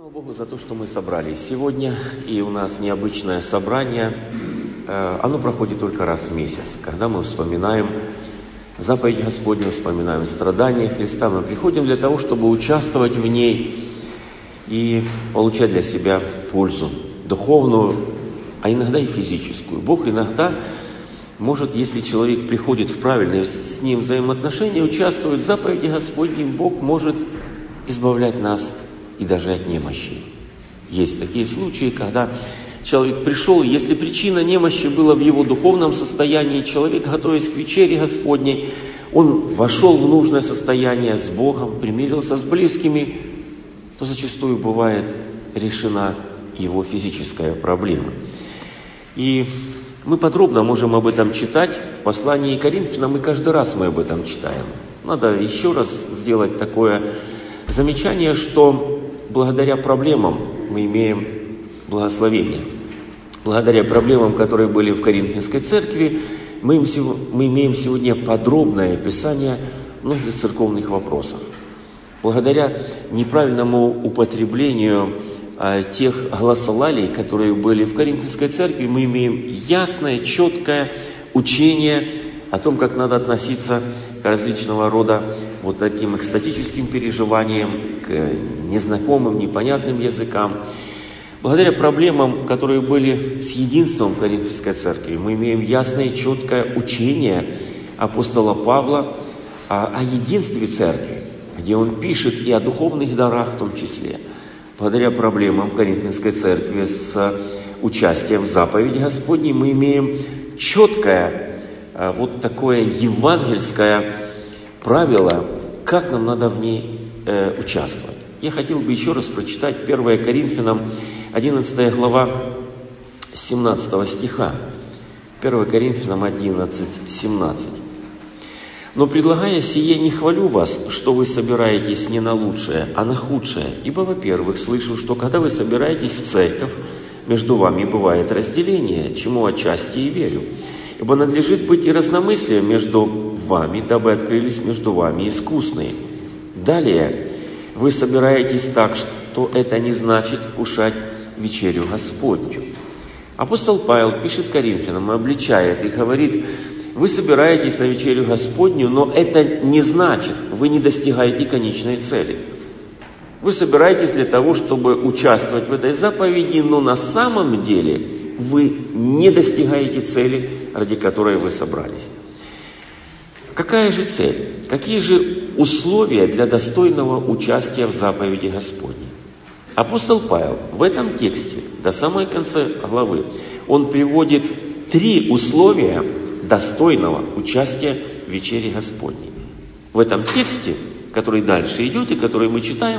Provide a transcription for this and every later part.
Слава Богу за то, что мы собрались сегодня, и у нас необычное собрание. Оно проходит только раз в месяц, когда мы вспоминаем заповедь Господню, вспоминаем страдания Христа. Мы приходим для того, чтобы участвовать в ней и получать для себя пользу духовную, а иногда и физическую. Бог иногда может, если человек приходит в правильные с ним взаимоотношения, участвует в заповеди Господней, Бог может избавлять нас и даже от немощи. Есть такие случаи, когда человек пришел, и если причина немощи была в его духовном состоянии, человек, готовясь к вечере Господней, он вошел в нужное состояние с Богом, примирился с близкими, то зачастую бывает решена его физическая проблема. И мы подробно можем об этом читать в послании к Коринфянам, и каждый раз мы об этом читаем. Надо еще раз сделать такое замечание, что благодаря проблемам мы имеем благословение. Благодаря проблемам, которые были в Коринфянской церкви, мы имеем сегодня подробное описание многих церковных вопросов. Благодаря неправильному употреблению тех гласолалий, которые были в Коринфянской церкви, мы имеем ясное, четкое учение о том, как надо относиться к различного рода вот таким экстатическим переживаниям, к незнакомым, непонятным языкам. Благодаря проблемам, которые были с единством в Коринфянской церкви, мы имеем ясное и четкое учение апостола Павла о единстве церкви, где он пишет и о духовных дарах в том числе. Благодаря проблемам в Коринфянской церкви с участием в заповеди Господней мы имеем четкое вот такое евангельское правило, как нам надо в ней участвовать. Я хотел бы еще раз прочитать 1 Коринфянам 11 глава 17 стиха. 1 Коринфянам 11, 17. «Но, предлагая сие, не хвалю вас, что вы собираетесь не на лучшее, а на худшее. Ибо, во-первых, слышу, что когда вы собираетесь в церковь, между вами бывает разделение, чему отчасти и верю. Ибо надлежит быть и разномыслие между вами, дабы открылись между вами искусные. Далее, вы собираетесь так, что это не значит вкушать вечерю Господню». Апостол Павел пишет Коринфянам, обличает и говорит: вы собираетесь на вечерю Господню, но это не значит, вы не достигаете конечной цели. Вы собираетесь для того, чтобы участвовать в этой заповеди, но на самом деле вы не достигаете цели, ради которой вы собрались. Какая же цель? Какие же условия для достойного участия в заповеди Господней? Апостол Павел в этом тексте, до самой конца главы, он приводит 3 условия достойного участия в вечере Господней. В этом тексте, который дальше идет и который мы читаем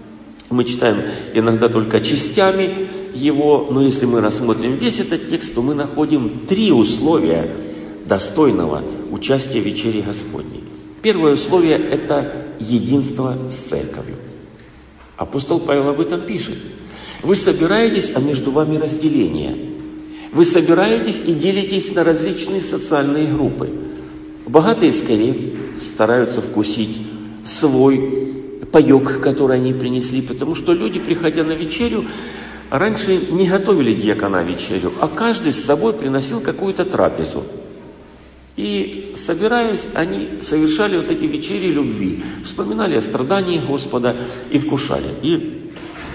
иногда только частями его, но если мы рассмотрим весь этот текст, то мы находим 3 условия достойного участия в вечере Господней. Первое условие – это единство с церковью. Апостол Павел об этом пишет. Вы собираетесь, а между вами разделение. Вы собираетесь и делитесь на различные социальные группы. Богатые скорее стараются вкусить свой паёк, который они принесли, потому что люди, приходя на вечерю, раньше не готовили диакона вечерю, а каждый с собой приносил какую-то трапезу. И, собираясь, они совершали вот эти вечери любви, вспоминали о страдании Господа и вкушали. И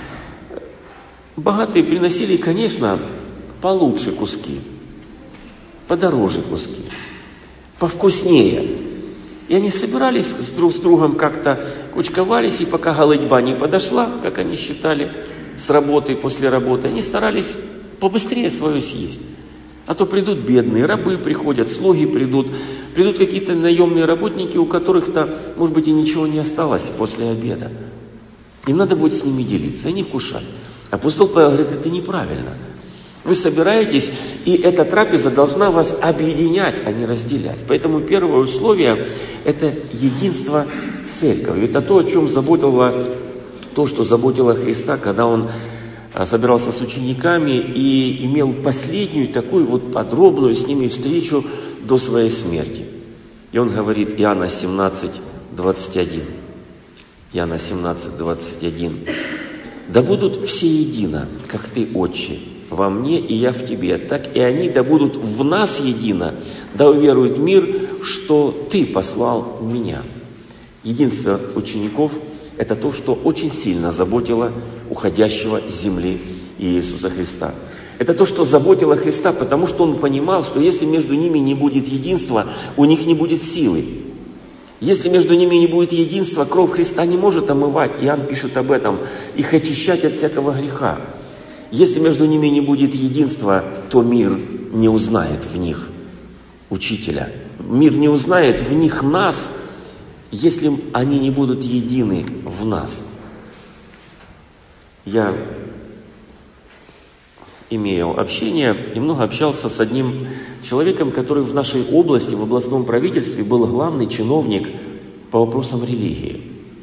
богатые приносили, конечно, получше куски, подороже куски, повкуснее. И они собирались друг с другом, как-то кучковались, и пока голодьба не подошла, как они считали, с работы, после работы, они старались побыстрее свое съесть. А то придут бедные, рабы приходят, слуги придут какие-то наемные работники, у которых-то, может быть, и ничего не осталось после обеда. И надо будет с ними делиться, они вкушают. Апостол Павел говорит, это неправильно. Вы собираетесь, и эта трапеза должна вас объединять, а не разделять. Поэтому первое условие – это единство с церковью. Это то, о чем что заботило Христа, когда Он собирался с учениками и имел последнюю такую вот подробную с ними встречу до своей смерти. И Он говорит, Иоанна 17, 21. Иоанна 17, 21. Да будут все едино, как Ты, Отче, во мне и я в Тебе, так и они да будут в нас едино, да уверует мир, что Ты послал меня». Единство учеников – это то, что очень сильно заботило уходящего с земли Иисуса Христа. Это то, что заботило Христа, потому что Он понимал, что если между ними не будет единства, у них не будет силы. Если между ними не будет единства, кровь Христа не может омывать, Иоанн пишет об этом, их очищать от всякого греха. Если между ними не будет единства, то мир не узнает в них Учителя. Мир не узнает в них нас, если они не будут едины в нас. Я имел общение и много общался с одним человеком, который в нашей области, в областном правительстве, был главный чиновник по вопросам религии.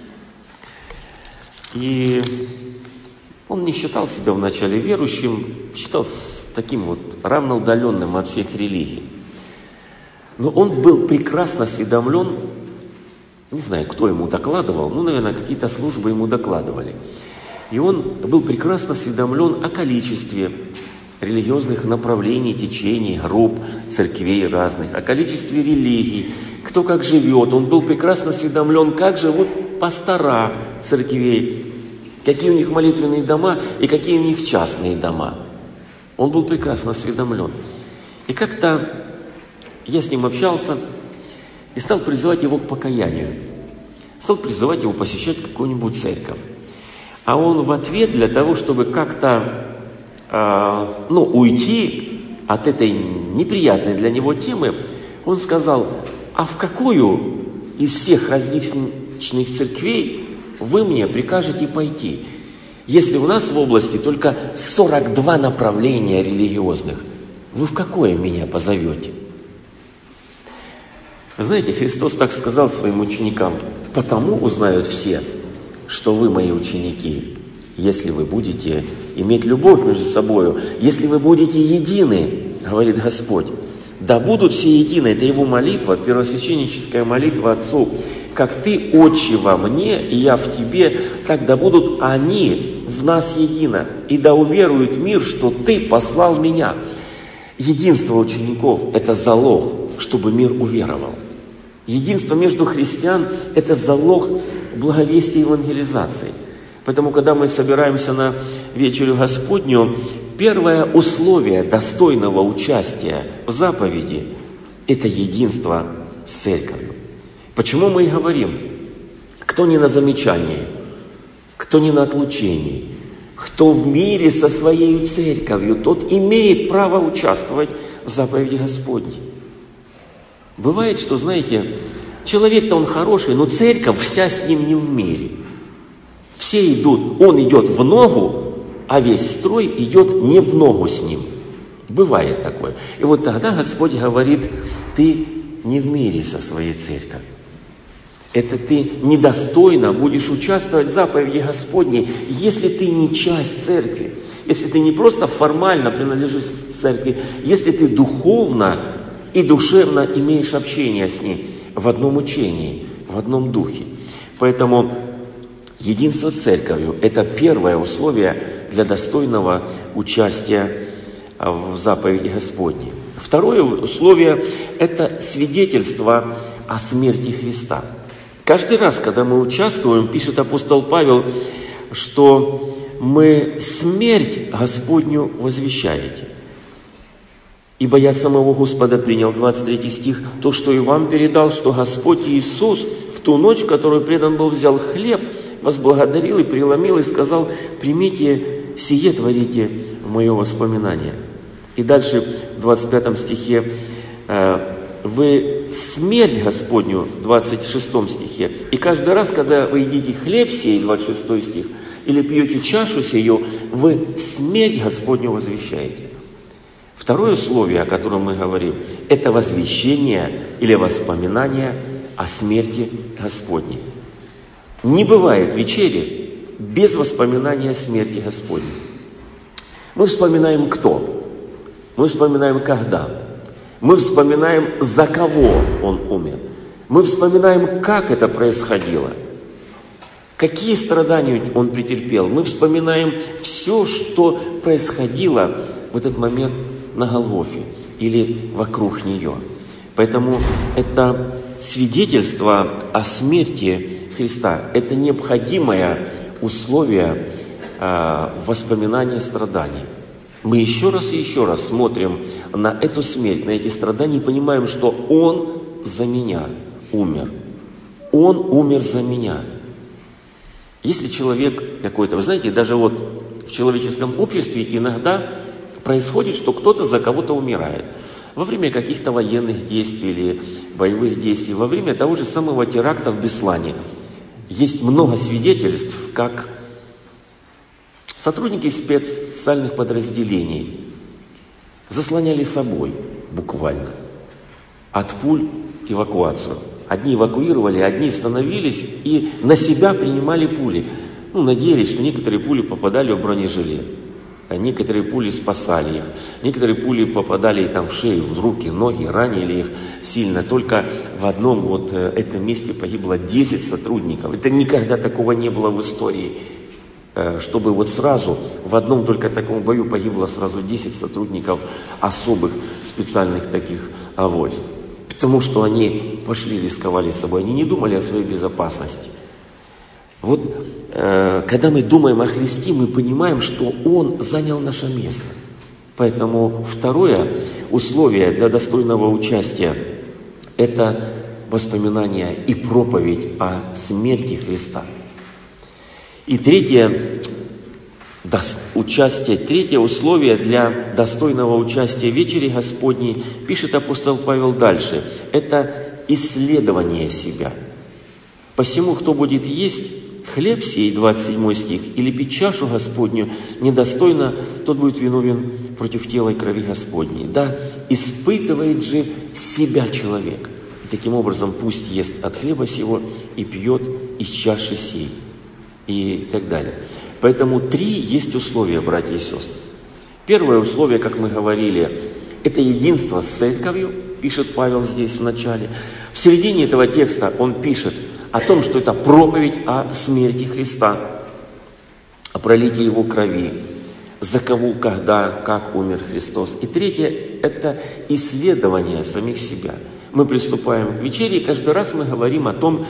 И он не считал себя вначале верующим, считал таким вот равноудаленным от всех религий. Но он был прекрасно осведомлен, не знаю, кто ему докладывал, наверное, какие-то службы ему докладывали. И он был прекрасно осведомлен о количестве религиозных направлений, течений, групп, церквей разных, о количестве религий, кто как живет. Он был прекрасно осведомлен, как живут пастора церквей, какие у них молитвенные дома и какие у них частные дома. Он был прекрасно осведомлен. И как-то я с ним общался и стал призывать его к покаянию. Стал призывать его посещать какую-нибудь церковь. А он в ответ, для того, чтобы как-то уйти от этой неприятной для него темы, он сказал: а в какую из всех различных церквей вы мне прикажете пойти, если у нас в области только 42 направления религиозных? Вы в какое меня позовете? Вы знаете, Христос так сказал своим ученикам: потому узнают все, что вы мои ученики, если вы будете иметь любовь между собой, если вы будете едины, говорит Господь. Да будут все едины, это Его молитва, первосвященническая молитва Отцу. Как Ты, Отче, во мне, и я в Тебе, так да будут они в нас едино, и да уверует мир, что Ты послал меня. Единство учеников – это залог, чтобы мир уверовал. Единство между христиан – это залог благовестия и евангелизации. Поэтому, когда мы собираемся на вечерю Господню, первое условие достойного участия в заповеди – это единство с церковью. Почему мы и говорим: кто не на замечании, кто не на отлучении, кто в мире со своей церковью, тот имеет право участвовать в заповеди Господней. Бывает, что, знаете, человек-то он хороший, но церковь вся с ним не в мире. Все идут, он идет в ногу, а весь строй идет не в ногу с ним. Бывает такое. И вот тогда Господь говорит: ты не в мире со своей церковью. Это ты недостойно будешь участвовать в заповеди Господней, если ты не часть церкви, если ты не просто формально принадлежишь к церкви, если ты духовно и душевно имеешь общение с ней в одном учении, в одном духе. Поэтому единство с церковью – это первое условие для достойного участия в заповеди Господней. Второе условие – это свидетельство о смерти Христа. Каждый раз, когда мы участвуем, пишет апостол Павел, что мы смерть Господню возвещаете. Ибо я от самого Господа принял, 23 стих, то, что и вам передал, что Господь Иисус в ту ночь, в которую предан был, взял хлеб, возблагодарил и преломил, и сказал: примите сие, творите в мое воспоминание. И дальше в 25 стихе: вы смерть Господню, в 26 стихе. И каждый раз, когда вы едите хлеб сей, 26 стих, или пьете чашу сию, вы смерть Господню возвещаете. Второе условие, о котором мы говорим, это возвещение или воспоминание о смерти Господней. Не бывает вечери без воспоминания о смерти Господней. Мы вспоминаем кто? Мы вспоминаем когда? Мы вспоминаем, за кого Он умер. Мы вспоминаем, как это происходило. какие страдания Он претерпел. Мы вспоминаем все, что происходило в этот момент на Голгофе или вокруг нее. Поэтому это свидетельство о смерти Христа. Это необходимое условие воспоминания страданий. Мы еще раз и еще раз смотрим на эту смерть, на эти страдания и понимаем, что Он за меня умер. Он умер за меня. Если человек какой-то, вы знаете, даже вот в человеческом обществе иногда происходит, что кто-то за кого-то умирает. Во время каких-то военных действий или боевых действий, во время того же самого теракта в Беслане. Есть много свидетельств, как сотрудники специальных подразделений заслоняли собой буквально от пуль эвакуацию. Одни эвакуировали, одни становились и на себя принимали пули. Надеялись, что некоторые пули попадали в бронежилет, а некоторые пули спасали их, некоторые пули попадали там в шею, в руки, ноги, ранили их сильно. Только в одном этом месте погибло 10 сотрудников. Это никогда такого не было в истории, чтобы сразу в одном только таком бою погибло сразу 10 сотрудников особых специальных таких войск. Потому что они пошли, рисковали собой, они не думали о своей безопасности. Когда мы думаем о Христе, мы понимаем, что Он занял наше место. Поэтому второе условие для достойного участия – это воспоминание и проповедь о смерти Христа. И третье условие для достойного участия в вечере Господней, пишет апостол Павел дальше, это исследование себя. «Посему, кто будет есть хлеб сей», 27 стих, «или пить чашу Господню недостойно, тот будет виновен против тела и крови Господней». Да, испытывает же себя человек. И таким образом пусть ест от хлеба сего и пьет из чаши сей. И так далее. Поэтому 3 есть условия, братья и сестры. Первое условие, как мы говорили, это единство с церковью, пишет Павел здесь в начале. В середине этого текста он пишет о том, что это проповедь о смерти Христа, о пролитии Его крови, за кого, когда, как умер Христос. И третье – это исследование самих себя. Мы приступаем к вечере, и каждый раз мы говорим о том,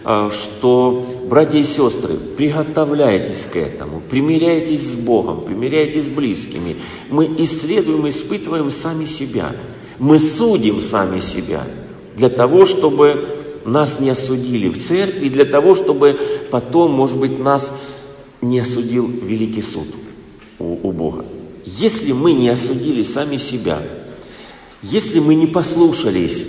что, братья и сестры, приготовляйтесь к этому, примиряйтесь с Богом, примиряйтесь с близкими. Мы исследуем, испытываем сами себя. Мы судим сами себя для того, чтобы нас не осудили в церкви, для того, чтобы потом, может быть, нас не осудил великий суд у Бога. Если мы не осудили сами себя, если мы не послушались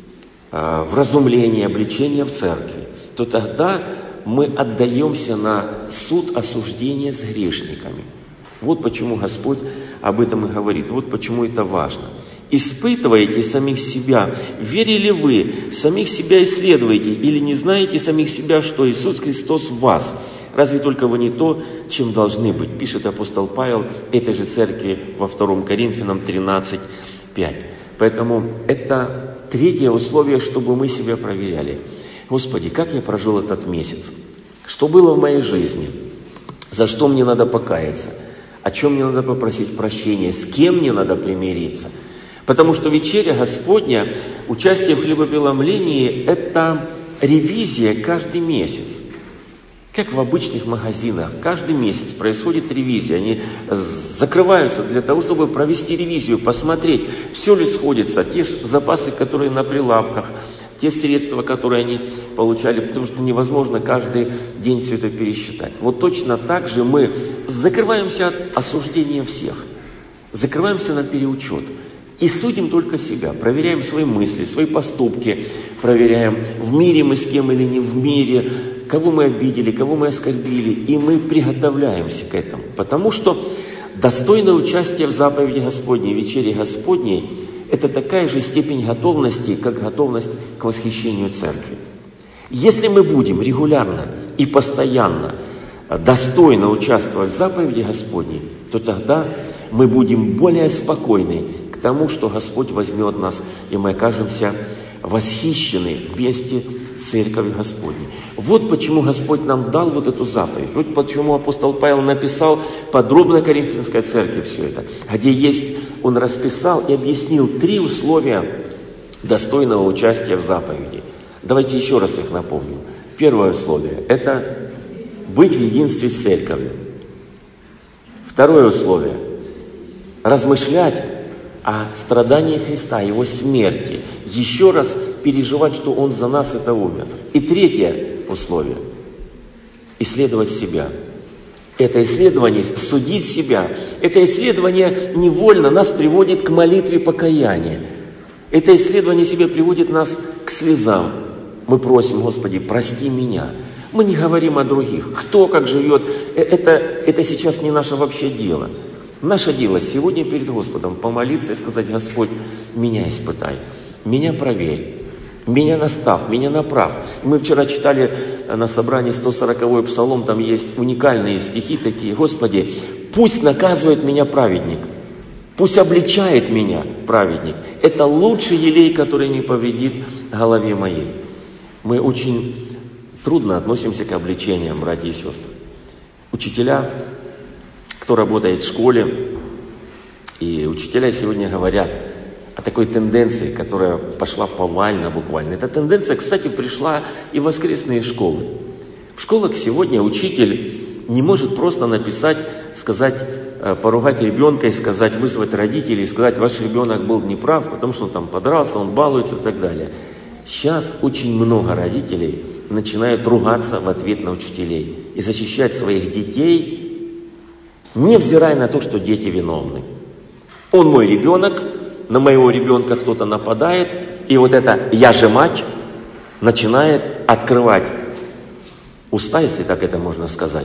вразумления, обличения в церкви, то тогда мы отдаемся на суд осуждения с грешниками. Вот почему Господь об этом и говорит. Вот почему это важно. Испытывайте самих себя. Верили вы, самих себя исследуйте, или не знаете самих себя, что Иисус Христос в вас? Разве только вы не то, чем должны быть? Пишет апостол Павел этой же церкви во 2 Коринфянам 13:5. Поэтому это третье условие, чтобы мы себя проверяли. Господи, как я прожил этот месяц? Что было в моей жизни? За что мне надо покаяться? О чем мне надо попросить прощения? С кем мне надо примириться? Потому что вечеря Господня, участие в хлебопреломлении – это ревизия каждый месяц. Как в обычных магазинах, каждый месяц происходит ревизия. Они закрываются для того, чтобы провести ревизию, посмотреть, все ли сходится, те же запасы, которые на прилавках, те средства, которые они получали, потому что невозможно каждый день все это пересчитать. Вот точно так же мы закрываемся от осуждения всех, закрываемся на переучет и судим только себя, проверяем свои мысли, свои поступки, проверяем, в мире мы с кем или не в мире, кого мы обидели, кого мы оскорбили, и мы приготовляемся к этому. Потому что достойное участие в заповеди Господней, вечере Господней, это такая же степень готовности, как готовность к восхищению церкви. Если мы будем регулярно и постоянно достойно участвовать в заповеди Господней, то тогда мы будем более спокойны к тому, что Господь возьмет нас, и мы окажемся восхищены вместе Церковью Господней. Вот почему Господь нам дал вот эту заповедь. Вот почему апостол Павел написал подробно Коринфянской церкви все это. Где есть, он расписал и объяснил 3 условия достойного участия в заповеди. Давайте еще раз их напомним. Первое условие – это быть в единстве с церковью. Второе условие – размышлять о страдании Христа, Его смерти, еще раз переживать, что Он за нас это умер. И третье условие – исследовать себя. Это исследование, судить себя, это исследование невольно нас приводит к молитве покаяния. Это исследование себя приводит нас к слезам. Мы просим: Господи, прости меня. Мы не говорим о других. Кто как живет, это сейчас не наше вообще дело. Наше дело сегодня перед Господом помолиться и сказать: Господь, меня испытай, меня проверь, меня наставь, меня направь. Мы вчера читали на собрании 140-й псалом, там есть уникальные стихи такие: Господи, пусть наказывает меня праведник, пусть обличает меня праведник. Это лучший елей, который не повредит голове моей. Мы очень трудно относимся к обличениям, братья и сестры. Учителя, кто работает в школе, и учителя сегодня говорят о такой тенденции, которая пошла повально буквально. Эта тенденция, кстати, пришла и в воскресные школы. В школах сегодня учитель не может просто написать, сказать, поругать ребенка и сказать, вызвать родителей, и сказать: ваш ребенок был неправ, потому что он там подрался, он балуется и так далее. Сейчас очень много родителей начинают ругаться в ответ на учителей и защищать своих детей, невзирая на то, что дети виновны. Он мой ребенок, на моего ребенка кто-то нападает, и вот это «я же мать» начинает открывать уста, если так это можно сказать.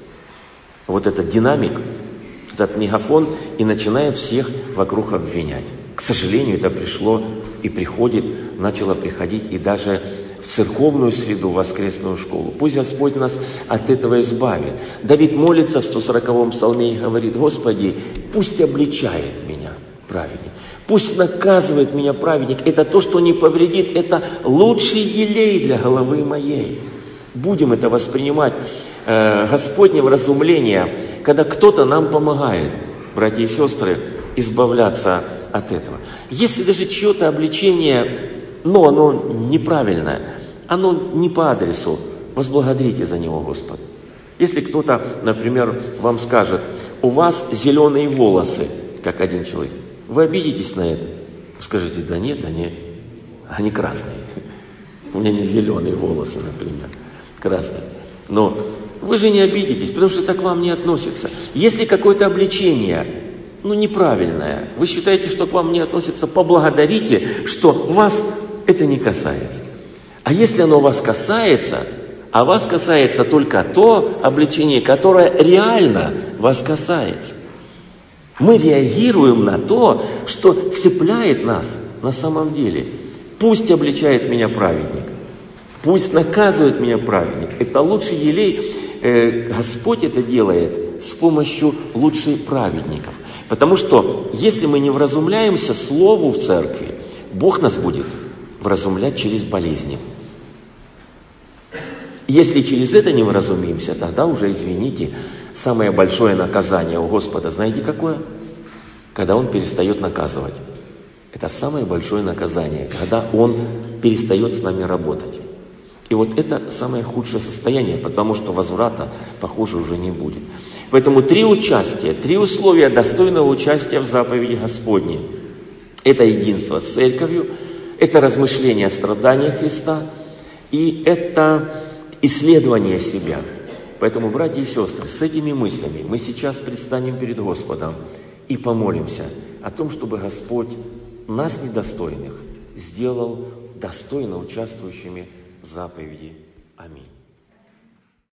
Вот этот динамик, этот мегафон, и начинает всех вокруг обвинять. К сожалению, это пришло и приходит, начало приходить и даже в церковную среду, в воскресную школу. Пусть Господь нас от этого избавит. Давид молится в 140-м псалме и говорит: Господи, пусть обличает меня праведник, пусть наказывает меня праведник. Это то, что не повредит, это лучший елей для головы моей. Будем это воспринимать, Господне вразумление, когда кто-то нам помогает, братья и сестры, избавляться от этого. Если даже чье-то обличение, но оно неправильное, оно не по адресу, возблагодарите за него Господа. Если кто-то, например, вам скажет: у вас зеленые волосы, как один человек, вы обидитесь на это? Скажите: да нет, они красные. У меня не зеленые волосы, например, красные. Но вы же не обидитесь, потому что это к вам не относится. Если какое-то обличение, неправильное, вы считаете, что к вам не относится, поблагодарите, что вас это не касается. А если оно вас касается, а вас касается только то обличение, которое реально вас касается, мы реагируем на то, что цепляет нас на самом деле. Пусть обличает меня праведник, пусть наказывает меня праведник. Это лучший елей. Господь это делает с помощью лучших праведников. Потому что если мы не вразумляемся Слову в церкви, Бог нас будет вразумлять через болезни. Если через это не вразумимся, тогда уже, извините, самое большое наказание у Господа, знаете какое? Когда Он перестает наказывать. Это самое большое наказание, когда Он перестает с нами работать. И вот это самое худшее состояние, потому что возврата, похоже, уже не будет. Поэтому 3 участия, 3 условия достойного участия в заповеди Господней. Это единство с церковью, это размышление о страданиях Христа, и это исследование себя. Поэтому, братья и сестры, с этими мыслями мы сейчас предстанем перед Господом и помолимся о том, чтобы Господь нас, недостойных, сделал достойно участвующими в заповеди. Аминь.